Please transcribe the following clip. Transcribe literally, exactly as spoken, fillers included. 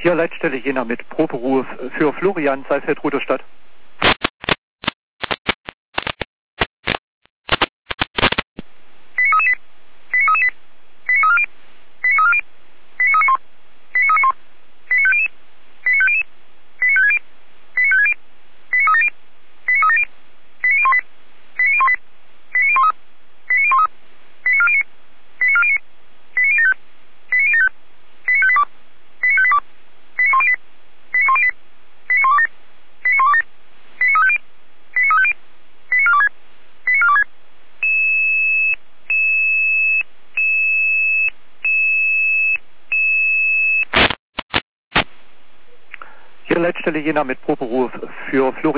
Hier Leitstelle Jena mit Proberuf für Florian Saalfeld-Rudolstadt. Hier Leitstelle Jena mit Proberuf für Florian